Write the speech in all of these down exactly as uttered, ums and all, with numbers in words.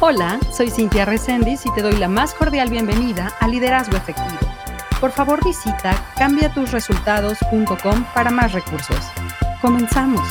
Hola, soy Cintia Reséndiz y te doy la más cordial bienvenida a Liderazgo Efectivo. Por favor, visita cambia tus resultados punto com para más recursos. Comenzamos.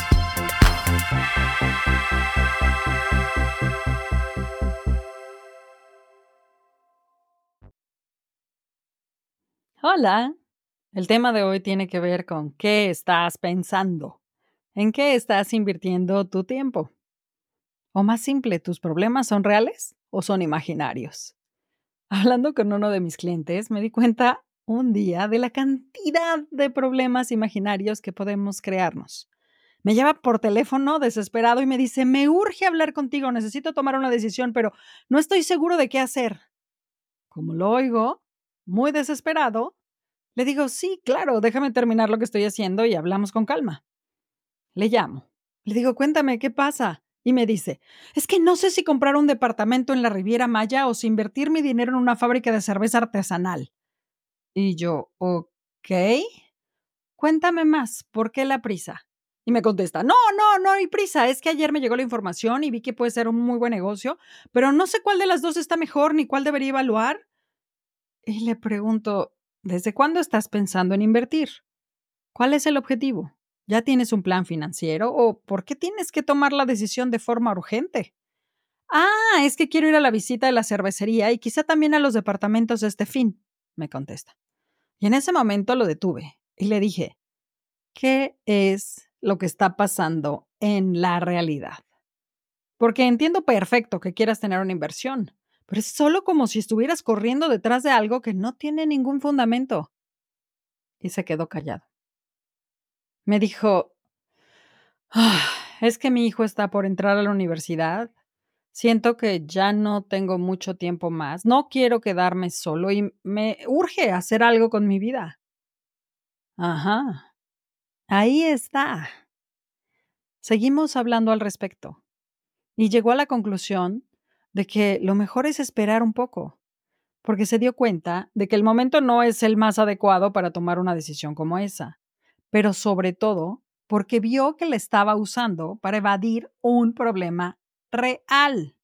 Hola, el tema de hoy tiene que ver con qué estás pensando, en qué estás invirtiendo tu tiempo. O más simple, ¿tus problemas son reales o son imaginarios? Hablando con uno de mis clientes, me di cuenta un día de la cantidad de problemas imaginarios que podemos crearnos. Me llama por teléfono desesperado y me dice, me urge hablar contigo, necesito tomar una decisión, pero no estoy seguro de qué hacer. Como lo oigo, muy desesperado, le digo, sí, claro, déjame terminar lo que estoy haciendo y hablamos con calma. Le llamo. Le digo, cuéntame, ¿qué pasa? Y me dice, es que no sé si comprar un departamento en la Riviera Maya o si invertir mi dinero en una fábrica de cerveza artesanal. Y yo, ok, cuéntame más, ¿por qué la prisa? Y me contesta, no, no, no hay prisa, es que ayer me llegó la información y vi que puede ser un muy buen negocio, pero no sé cuál de las dos está mejor ni cuál debería evaluar. Y le pregunto, ¿desde cuándo estás pensando en invertir? ¿Cuál es el objetivo? ¿Ya tienes un plan financiero o por qué tienes que tomar la decisión de forma urgente? Ah, es que quiero ir a la visita de la cervecería y quizá también a los departamentos este fin, me contesta. Y en ese momento lo detuve y le dije, ¿qué es lo que está pasando en la realidad? Porque entiendo perfecto que quieras tener una inversión, pero es solo como si estuvieras corriendo detrás de algo que no tiene ningún fundamento. Y se quedó callado. Me dijo, "Ah, es que mi hijo está por entrar a la universidad. Siento que ya no tengo mucho tiempo más. No quiero quedarme solo y me urge hacer algo con mi vida". Ajá, ahí está. Seguimos hablando al respecto y llegó a la conclusión de que lo mejor es esperar un poco, porque se dio cuenta de que el momento no es el más adecuado para tomar una decisión como esa, pero sobre todo porque vio que la estaba usando para evadir un problema real.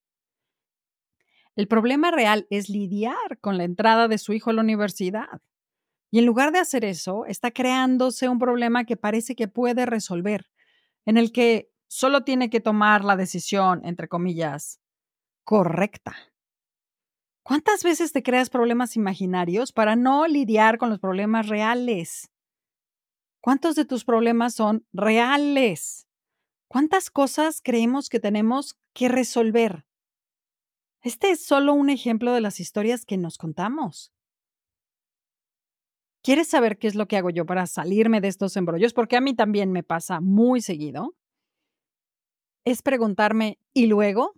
El problema real es lidiar con la entrada de su hijo a la universidad. Y en lugar de hacer eso, está creándose un problema que parece que puede resolver, en el que solo tiene que tomar la decisión, entre comillas, correcta. ¿Cuántas veces te creas problemas imaginarios para no lidiar con los problemas reales? ¿Cuántos de tus problemas son reales? ¿Cuántas cosas creemos que tenemos que resolver? Este es solo un ejemplo de las historias que nos contamos. ¿Quieres saber qué es lo que hago yo para salirme de estos embrollos? Porque a mí también me pasa muy seguido. Es preguntarme, ¿y luego?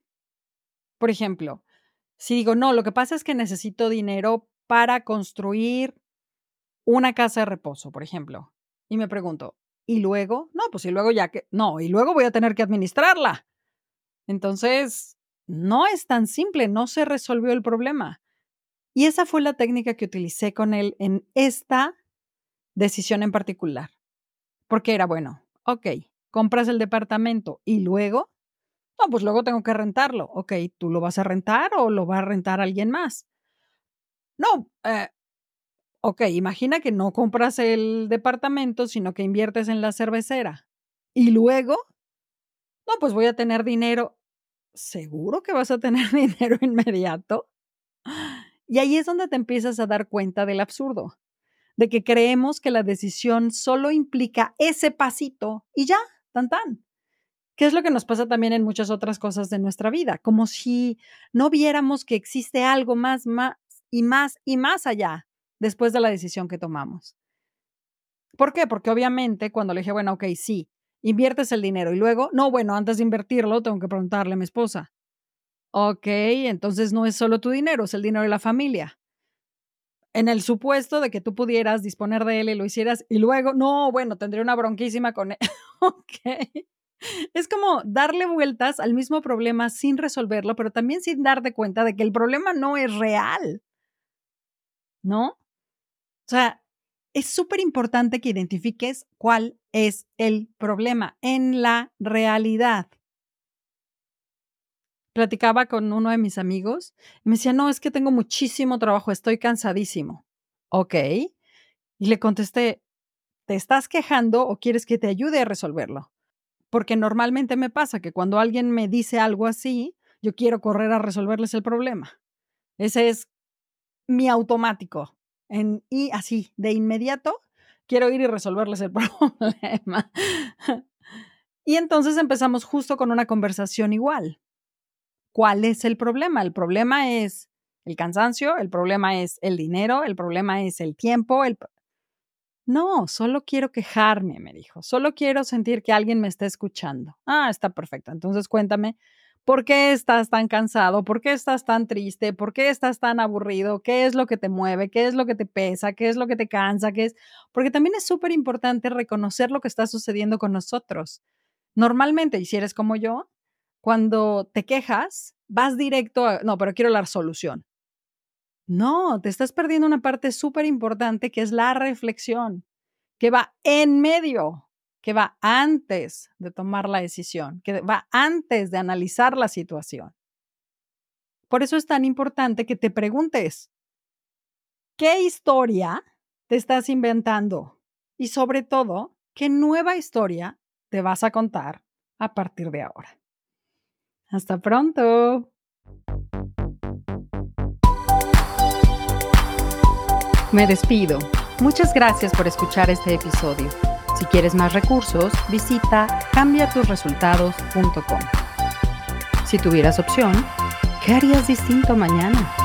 Por ejemplo, si digo, no, lo que pasa es que necesito dinero para construir una casa de reposo, por ejemplo. Y me pregunto, ¿y luego? No, pues y luego ya que, no, y luego voy a tener que administrarla. Entonces, no es tan simple, no se resolvió el problema. Y esa fue la técnica que utilicé con él en esta decisión en particular. Porque era, bueno, ok, compras el departamento y luego, no, pues luego tengo que rentarlo. Ok, ¿tú lo vas a rentar o lo va a rentar alguien más? No, eh, ok, imagina que no compras el departamento, sino que inviertes en la cervecera. Y luego, no, pues voy a tener dinero. ¿Seguro que vas a tener dinero inmediato? Y ahí es donde te empiezas a dar cuenta del absurdo, de que creemos que la decisión solo implica ese pasito y ya, tan tan. ¿Qué es lo que nos pasa también en muchas otras cosas de nuestra vida? Como si no viéramos que existe algo más, más y más y más allá después de la decisión que tomamos. ¿Por qué? Porque obviamente cuando le dije, bueno, ok, sí, inviertes el dinero y luego, no, bueno, antes de invertirlo tengo que preguntarle a mi esposa. Ok, entonces no es solo tu dinero, es el dinero de la familia. En el supuesto de que tú pudieras disponer de él y lo hicieras y luego, no, bueno, tendría una bronquísima con él. Ok. Es como darle vueltas al mismo problema sin resolverlo, pero también sin darte cuenta de que el problema no es real, ¿no? O sea, es súper importante que identifiques cuál es el problema en la realidad. Platicaba con uno de mis amigos y me decía: "No, es que tengo muchísimo trabajo, estoy cansadísimo". Okey. Y le contesté: "¿Te estás quejando o quieres que te ayude a resolverlo?". Porque normalmente me pasa que cuando alguien me dice algo así, yo quiero correr a resolverles el problema. Ese es mi automático. En y así, de inmediato, quiero ir y resolverles el problema. Y entonces empezamos justo con una conversación igual. ¿Cuál es el problema? El problema es el cansancio, el problema es el dinero, el problema es el tiempo, el p no, solo quiero quejarme, me dijo, solo quiero sentir que alguien me está escuchando. Ah, está perfecto. Entonces cuéntame, ¿por qué estás tan cansado? ¿Por qué estás tan triste? ¿Por qué estás tan aburrido? ¿Qué es lo que te mueve? ¿Qué es lo que te pesa? ¿Qué es lo que te cansa? ¿Qué es? Porque también es súper importante reconocer lo que está sucediendo con nosotros. Normalmente, y si eres como yo, cuando te quejas, vas directo a, no, pero quiero la solución. No, te estás perdiendo una parte súper importante que es la reflexión, que va en medio, que va antes de tomar la decisión, que va antes de analizar la situación. Por eso es tan importante que te preguntes, ¿qué historia te estás inventando? Y sobre todo, ¿qué nueva historia te vas a contar a partir de ahora? Hasta pronto. Me despido. Muchas gracias por escuchar este episodio. Si quieres más recursos, visita cambia tus resultados punto com. Si tuvieras opción, ¿qué harías distinto mañana?